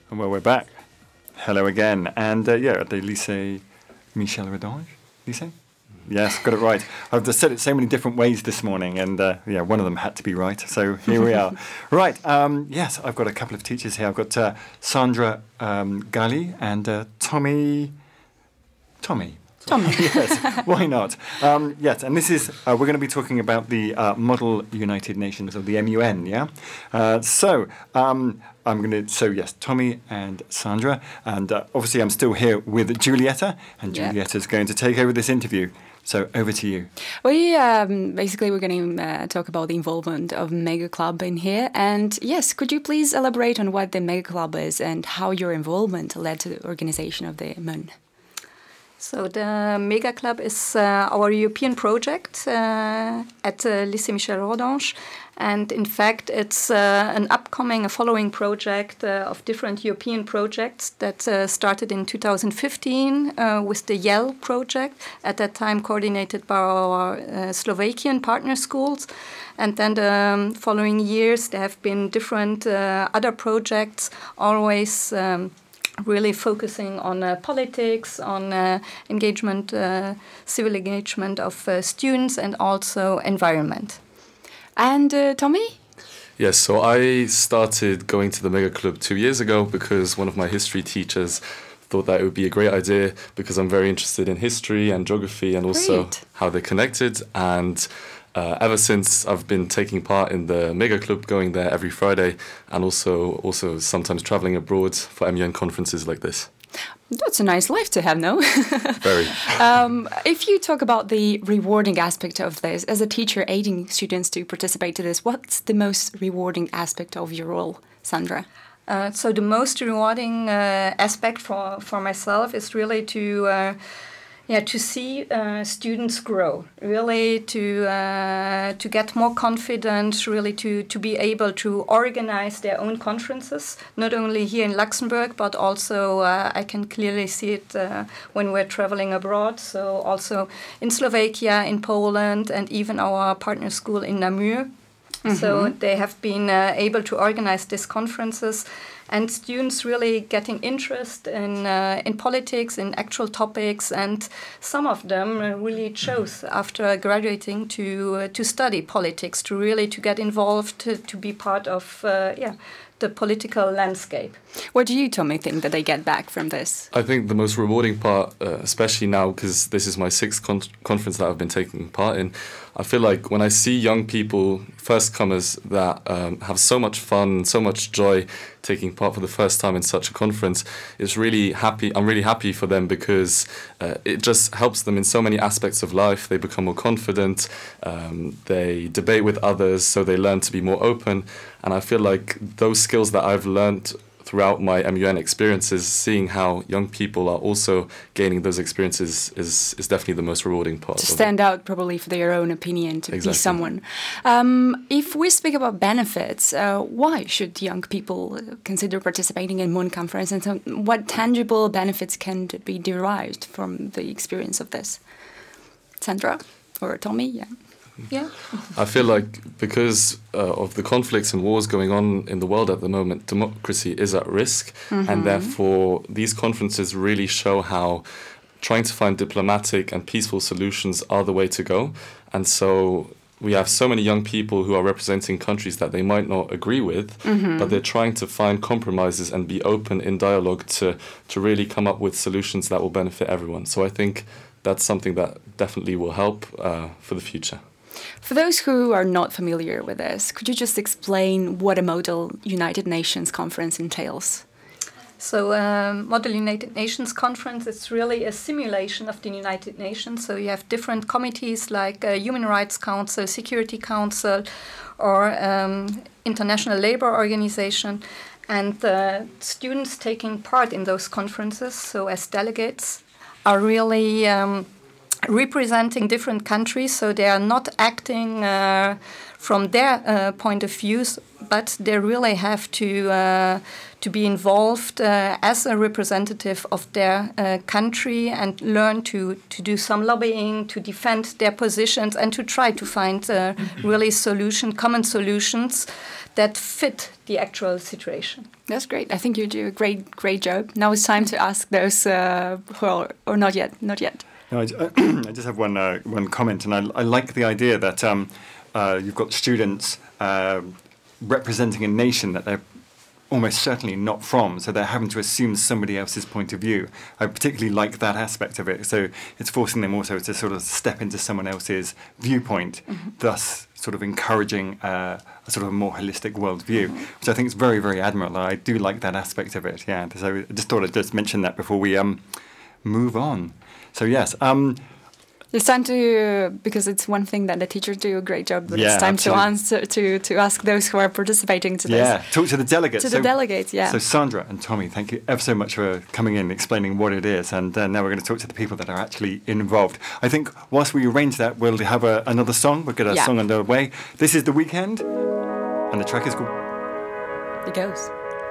Well, we're back. Hello again. And at the Lycée Michel Redange. Lycée? Yes, got it right. I've just said it so many different ways this morning, and one of them had to be right. So here we are. Right. Yes, I've got a couple of teachers here. I've got Sandra Gali and Tommy. Yes, why not? Yes, and this is, we're going to be talking about the Model United Nations, or the MUN, yeah? Yes, Tommy and Sandra, and obviously I'm still here with Giulietta, and Giulietta's going to take over this interview. So over to you. Basically we're going to talk about the involvement of Mega Club in here. And yes, could you please elaborate on what the Mega Club is and how your involvement led to the organization of the MUN? So the Mega Club is our European project at Lycée Michel Redange. And in fact, it's a following project of different European projects that started in 2015 with the YEL project, at that time coordinated by our Slovakian partner schools. And then the following years, there have been different other projects, always really focusing on politics, on engagement, civil engagement of students, and also environment. And Tommy? Yes, so I started going to the Mega Club 2 years ago because one of my history teachers thought that it would be a great idea, because I'm very interested in history and geography and also how they're connected. And ever since, I've been taking part in the Mega Club, going there every Friday, and also sometimes traveling abroad for MUN conferences like this. That's a nice life to have, no? Very. If you talk about the rewarding aspect of this, as a teacher aiding students to participate to this, what's the most rewarding aspect of your role, Sandra? So the most rewarding aspect for myself is really to see students grow, really to get more confident, really to be able to organize their own conferences, not only here in Luxembourg, but also I can clearly see it when we're traveling abroad. So also in Slovakia, in Poland, and even our partner school in Namur. Mm-hmm. So they have been able to organize these conferences, and students really getting interest in politics, in actual topics, and some of them really chose after graduating to study politics, to get involved, to be part of the political landscape. What do you, Tommy, think that they get back from this? I think the most rewarding part, especially now, because this is my sixth conference that I've been taking part in, I feel like when I see young people, first-comers, that have so much fun, so much joy taking part for the first time in such a conference, I'm really happy for them, because it just helps them in so many aspects of life. They become more confident, they debate with others, so they learn to be more open. And I feel like those skills that I've learned throughout my MUN experiences, seeing how young people are also gaining those experiences is definitely the most rewarding part. To stand out probably for their own opinion, to be someone. If we speak about benefits, why should young people consider participating in MUN conference, and so what tangible benefits can be derived from the experience of this? Sandra or Tommy? Yeah. I feel like because of the conflicts and wars going on in the world at the moment, democracy is at risk, and therefore these conferences really show how trying to find diplomatic and peaceful solutions are the way to go. And so we have so many young people who are representing countries that they might not agree with, but they're trying to find compromises and be open in dialogue to really come up with solutions that will benefit everyone. So I think that's something that definitely will help for the future. For those who are not familiar with this, could you just explain what a Model United Nations conference entails? So Model United Nations conference is really a simulation of the United Nations. So you have different committees like Human Rights Council, Security Council, or International Labour Organization. And students taking part in those conferences, so as delegates, are really representing different countries, so they are not acting from their point of views, but they really have to be involved as a representative of their country and learn to do some lobbying, to defend their positions, and to try to find really common solutions that fit the actual situation. That's great. I think you do a great job. Now it's time to ask those who are, or not yet. No, I just have one comment, and I like the idea that you've got students representing a nation that they're almost certainly not from, so they're having to assume somebody else's point of view. I particularly like that aspect of it. So it's forcing them also to sort of step into someone else's viewpoint, thus sort of encouraging a sort of a more holistic worldview, which I think is very, very admirable. I do like that aspect of it. Yeah. So I just thought I'd just mention that before we move on. So yes. It's time to, because it's one thing that the teachers do a great job, but it's time to ask those who are participating to this. Yeah, talk to the delegates. The delegates, yeah. So Sandra and Tommy, thank you ever so much for coming in and explaining what it is. And now we're going to talk to the people that are actually involved. I think whilst we arrange that, we'll have another song. We'll get a song underway. This is The Weekend, and the track is called... It goes.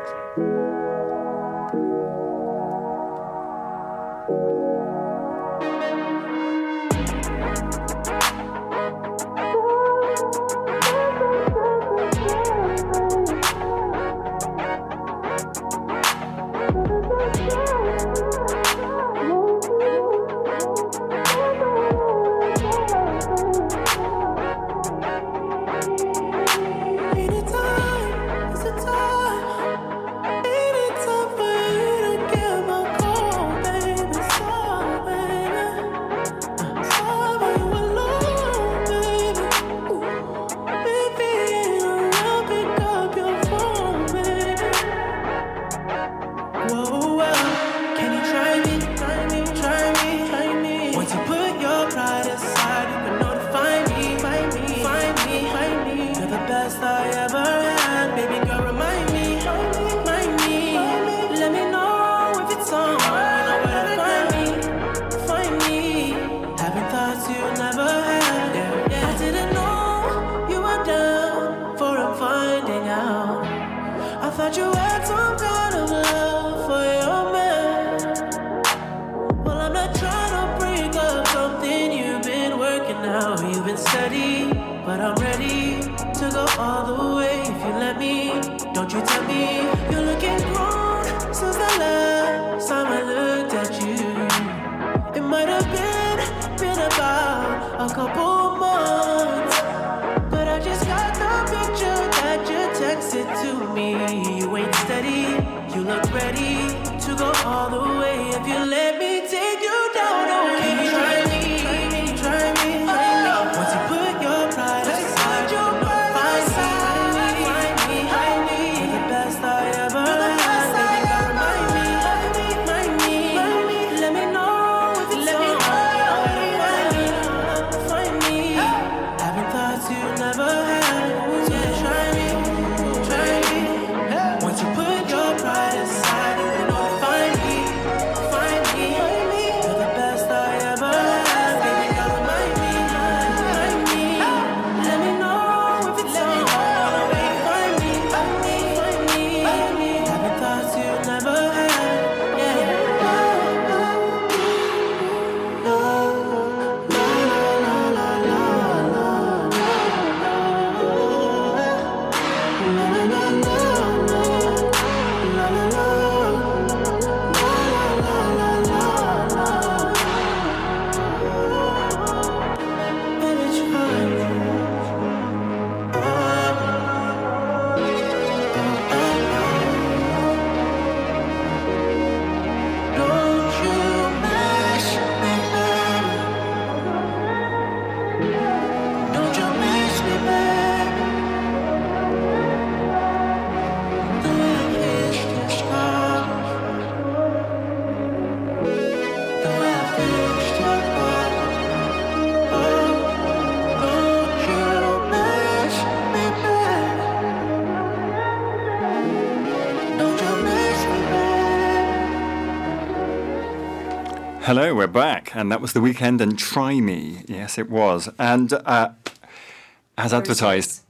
Hello, we're back, and that was The Weekend and Try Me. Yes, it was. And as advertised,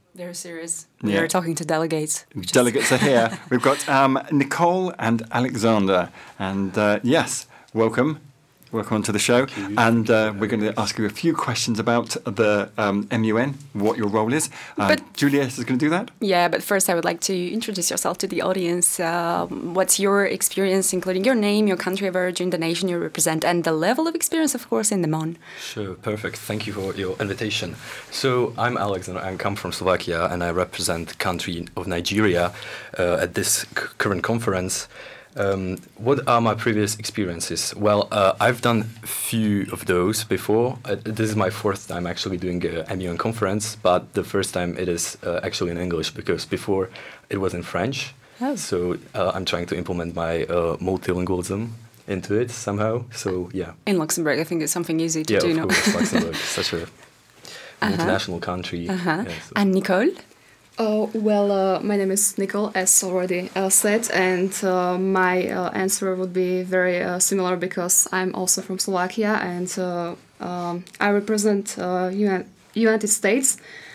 Very serious. We are talking to delegates. Delegates are here. We've got Nicole and Alexander. And yes, welcome. Welcome to the show. And we're going to ask you a few questions about the MUN, what your role is. But Juliet is going to do that? Yeah, but first I would like to introduce yourself to the audience. What's your experience, including your name, your country of origin, the nation you represent, and the level of experience, of course, in the MUN? Sure, perfect. Thank you for your invitation. So I'm Alexander. I come from Slovakia, and I represent the country of Nigeria at this current conference. What are my previous experiences? Well, I've done a few of those before. This is my fourth time actually doing a MUN conference, but the first time it is actually in English, because before it was in French. Oh. So I'm trying to implement my multilingualism into it somehow. So yeah. In Luxembourg, I think it's something easy to do of now. course, Luxembourg is such a multinational country. Yeah, so. And Nicole? My name is Nicole, as already said, and my answer would be very similar, because I'm also from Slovakia, and I represent United States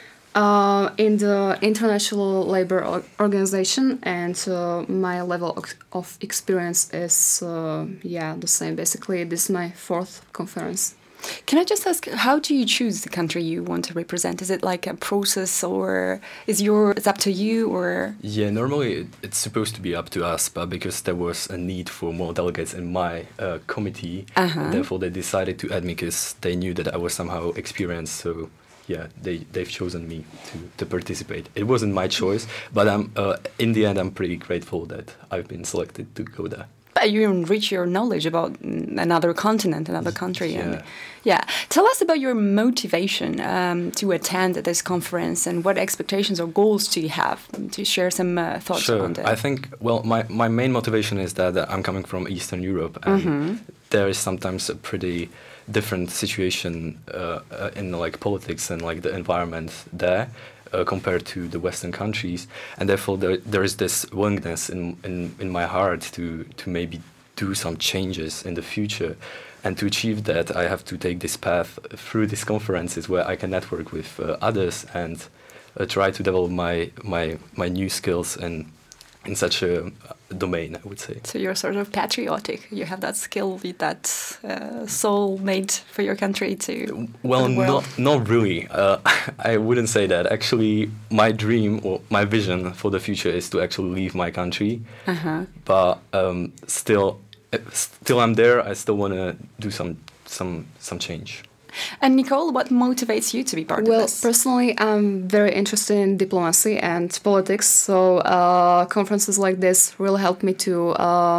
in the International Labour Organization, and my level of experience is the same. Basically, this is my fourth conference. Can I just ask, how do you choose the country you want to represent? Is it like a process, or it's up to you, or? Yeah, normally it's supposed to be up to us, but because there was a need for more delegates in my committee, therefore they decided to add me, because they knew that I was somehow experienced. So yeah, they've chosen me to participate. It wasn't my choice, but in the end I'm pretty grateful that I've been selected to go there. But you enrich your knowledge about another continent, another country. Yeah. And tell us about your motivation to attend this conference, and what expectations or goals do you have? To share some thoughts on that. I think, my main motivation is that I'm coming from Eastern Europe, and there is sometimes a pretty different situation in like politics and like the environment there. Compared to the Western countries, and therefore there is this willingness in my heart to maybe do some changes in the future, and to achieve that I have to take this path through these conferences where I can network with others and try to develop my new skills in such a domain, I would say. So you're sort of patriotic. You have that skill, that soul made for your country to. Well, not really. I wouldn't say that. Actually, my dream or my vision for the future is to actually leave my country. But still I'm there. I still want to do some change. And Nicole, what motivates you to be part of this? Well, personally, I'm very interested in diplomacy and politics, so conferences like this really help me to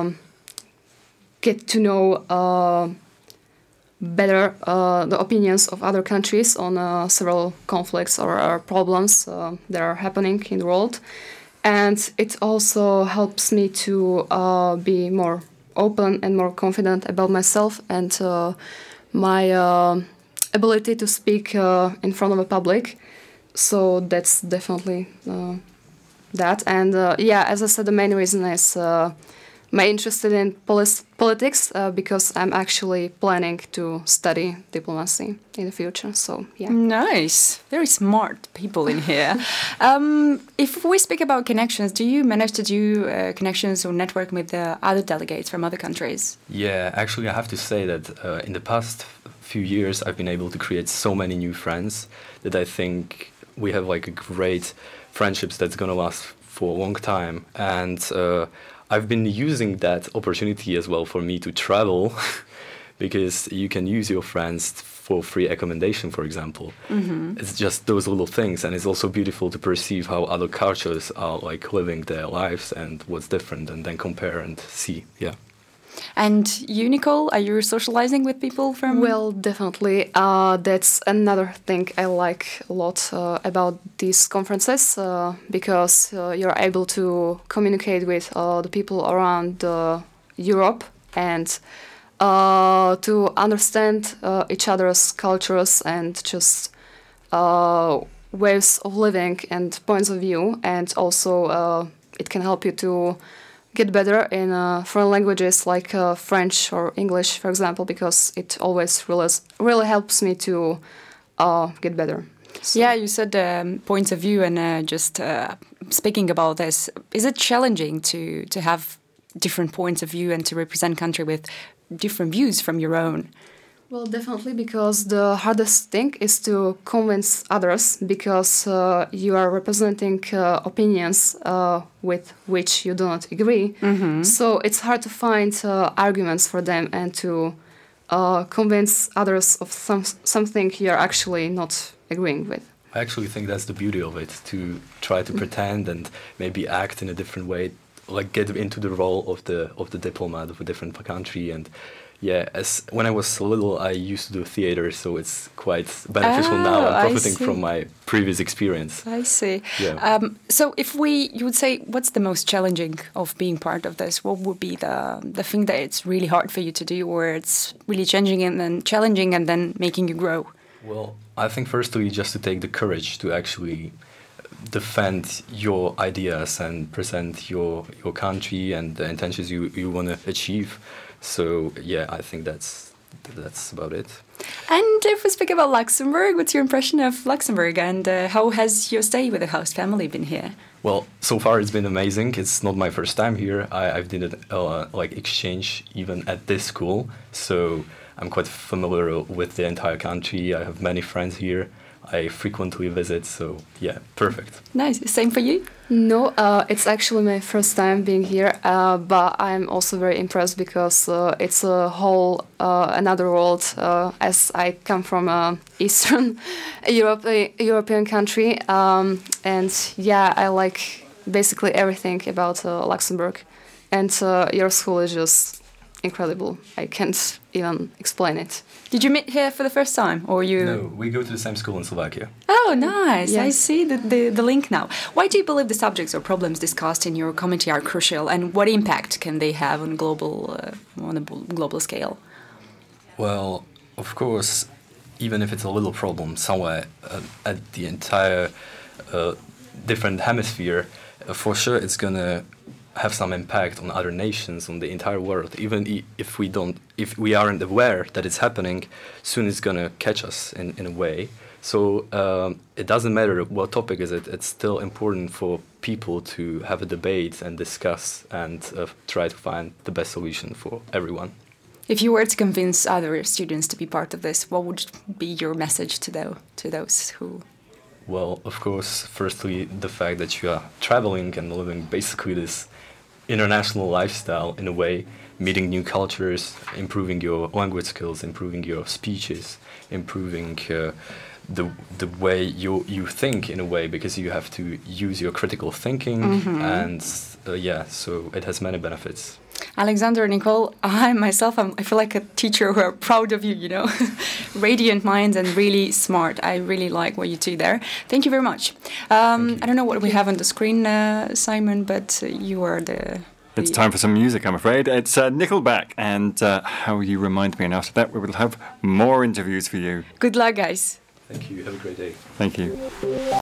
get to know better the opinions of other countries on several conflicts or problems that are happening in the world. And it also helps me to be more open and more confident about myself and my ability to speak in front of a public. So that's definitely that. And as I said, the main reason is my interest in politics, because I'm actually planning to study diplomacy in the future. So yeah. Nice. Very smart people in here. If we speak about connections, do you manage to do connections or network with other delegates from other countries? Yeah, actually I have to say that in the past few years I've been able to create so many new friends that I think we have like a great friendships that's going to last for a long time. And I've been using that opportunity as well for me to travel because you can use your friends for free accommodation, for example. It's just those little things, and it's also beautiful to perceive how other cultures are like living their lives and what's different, and then compare and see. Yeah. And you, Nicole, are you socializing with people from? Well, definitely. That's another thing I like a lot about these conferences, because you're able to communicate with the people around Europe and to understand each other's cultures and just ways of living and points of view. And also it can help you to get better in foreign languages like French or English, for example, because it always really helps me to get better. So. Yeah, you said points of view, and just speaking about this, is it challenging to have different points of view and to represent country with different views from your own? Well, definitely, because the hardest thing is to convince others, because you are representing opinions with which you do not agree. Mm-hmm. So it's hard to find arguments for them and to convince others of something you're actually not agreeing with. I actually think that's the beauty of it, to try to pretend and maybe act in a different way, like get into the role of the diplomat of a different country. And yeah, as when I was little, I used to do theater, so it's quite beneficial now. I'm profiting from my previous experience. I see. Yeah. So if you would say, what's the most challenging of being part of this? What would be the thing that it's really hard for you to do, or it's really challenging and then making you grow? Well, I think firstly, just to take the courage to actually defend your ideas and present your country and the intentions you want to achieve. So yeah, I think that's about it. And if we speak about Luxembourg, what's your impression of Luxembourg, and how has your stay with the host family been here? Well, so far it's been amazing. It's not my first time here. I've did like exchange even at this school, so I'm quite familiar with the entire country. I have many friends here. I frequently visit, so yeah, perfect. Nice. Same for you? No, it's actually my first time being here, but I'm also very impressed because it's a whole another world, as I come from Eastern European country, and yeah, I like basically everything about Luxembourg, and your school is just incredible. I can't even explain it. Did you meet here for the first time, or you? No, we go to the same school in Slovakia. Oh, nice! Yes. I see the link now. Why do you believe the subjects or problems discussed in your committee are crucial, and what impact can they have on a global scale? Well, of course, even if it's a little problem somewhere at the entire different hemisphere, for sure it's gonna have some impact on other nations, on the entire world. Even if we aren't aware that it's happening, soon it's gonna catch us in a way. So it doesn't matter what topic is it. It's still important for people to have a debate and discuss and try to find the best solution for everyone. If you were to convince other students to be part of this, what would be your message to those who? Well, of course, firstly, the fact that you are traveling and living basically this international lifestyle in a way, meeting new cultures, improving your language skills, improving your speeches, improving the way you think in a way, because you have to use your critical thinking, and so it has many benefits. Alexander, Nicole, I feel like a teacher who are proud of you, radiant minds and really smart. I really like what you do there. Thank you very much. I don't know what we have on the screen, Simon, but you are It's time for some music, I'm afraid. It's Nickelback and How You Remind Me, and after that we will have more interviews for you. Good luck, guys. Thank you. Have a great day. Thank you.